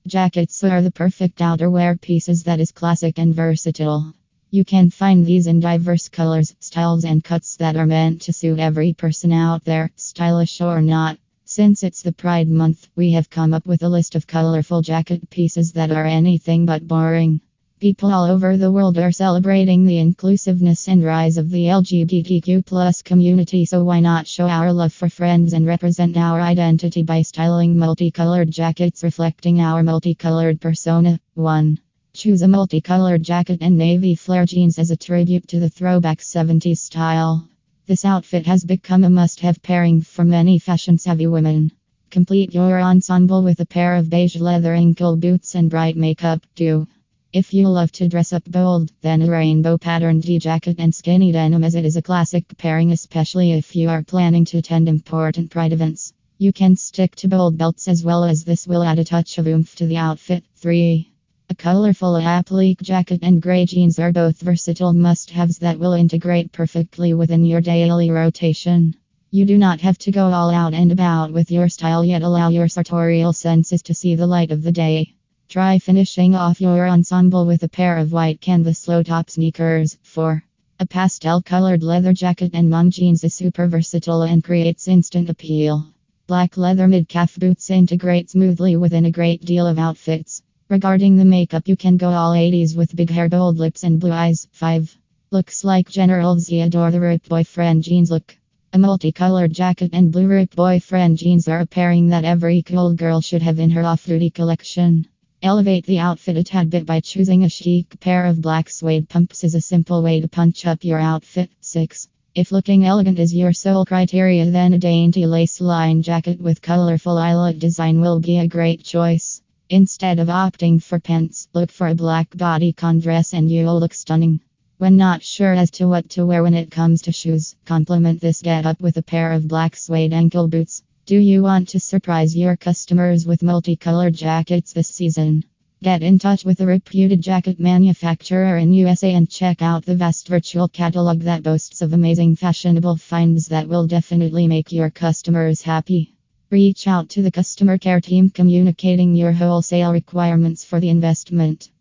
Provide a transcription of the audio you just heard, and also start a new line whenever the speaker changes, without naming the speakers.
Jackets are the perfect outerwear pieces that is classic and versatile. You can find these in diverse colors, styles, and cuts that are meant to suit every person out there, stylish or not. Since it's the Pride Month, we have come up with a list of colorful jacket pieces that are anything but boring. People all over the world are celebrating the inclusiveness and rise of the LGBTQ+ community, so why not show our love for friends and represent our identity by styling multicolored jackets reflecting our multicolored persona? 1. Choose a multicolored jacket and navy flare jeans as a tribute to the throwback 70s style. This outfit has become a must-have pairing for many fashion-savvy women. Complete your ensemble with a pair of beige leather ankle boots and bright makeup. 2. If you love to dress up bold, then a rainbow patterned jacket and skinny denim, as it is a classic pairing, especially if you are planning to attend important Pride events. You can stick to bold belts as well, as this will add a touch of oomph to the outfit. 3. A colorful applique jacket and gray jeans are both versatile must-haves that will integrate perfectly within your daily rotation. You do not have to go all out and about with your style, yet allow your sartorial senses to see the light of the day. Try finishing off your ensemble with a pair of white canvas low-top sneakers. 4. A pastel-colored leather jacket and mom jeans is super versatile and creates instant appeal. Black leather mid-calf boots integrate smoothly within a great deal of outfits. Regarding the makeup, you can go all 80s with big hair, bold lips, and blue eyes. 5. Looks like General Theodore the Rip Boyfriend jeans look. A multicolored jacket and blue Rip Boyfriend jeans are a pairing that every cool girl should have in her off-duty collection. Elevate the outfit a tad bit by choosing a chic pair of black suede pumps is a simple way to punch up your outfit. 6. If looking elegant is your sole criteria, then a dainty lace-lined jacket with colorful eyelet design will be a great choice. Instead of opting for pants, look for a black bodycon dress and you'll look stunning. When not sure as to what to wear when it comes to shoes, complement this getup with a pair of black suede ankle boots. Do you want to surprise your customers with multicolored jackets this season? Get in touch with a reputed jacket manufacturer in USA and check out the vast virtual catalog that boasts of amazing fashionable finds that will definitely make your customers happy. Reach out to the customer care team communicating your wholesale requirements for the investment.